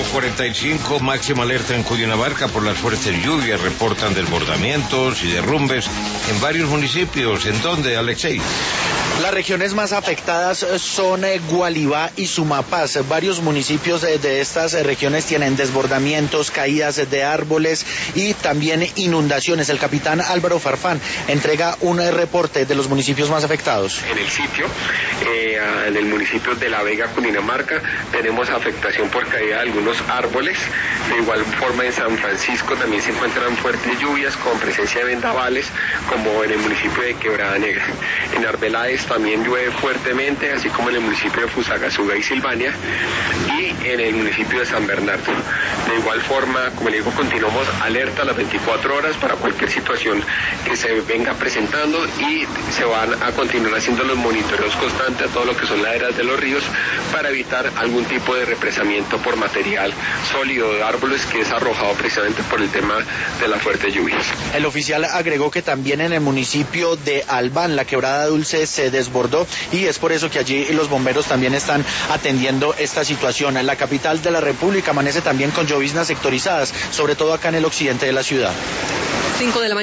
5:45, máxima alerta en Cundinamarca por las fuertes lluvias, reportan desbordamientos y derrumbes en varios municipios. ¿En dónde, Alexei? Las regiones más afectadas son Gualibá y Sumapaz. Varios municipios de estas regiones tienen desbordamientos, caídas de árboles y también inundaciones. El capitán Álvaro Farfán entrega un reporte de los municipios más afectados. En el sitio, en el municipio de La Vega, Cundinamarca, tenemos afectación por caída de algunos árboles. De igual forma en San Francisco también se encuentran fuertes lluvias con presencia de vendavales, como en el municipio de Quebrada Negra. En Arbeláez también llueve fuertemente, así como en el municipio de Fusagasugá y Silvania, y en el municipio de San Bernardo. De igual forma, como le digo, continuamos alerta a las 24 horas para cualquier situación que se venga presentando, y se van a continuar haciendo los monitoreos constantes a todo lo que son laderas de los ríos para evitar algún tipo de represamiento por material sólido de árboles que es arrojado precisamente por el tema de las fuertes lluvias. El oficial agregó que también en el municipio de Albán la Quebrada Dulce se desbordó, y es por eso que allí los bomberos también están atendiendo esta situación. En la capital de la República amanece también con lloviznas sectorizadas, sobre todo acá en el occidente de la ciudad. 5 de la mañana.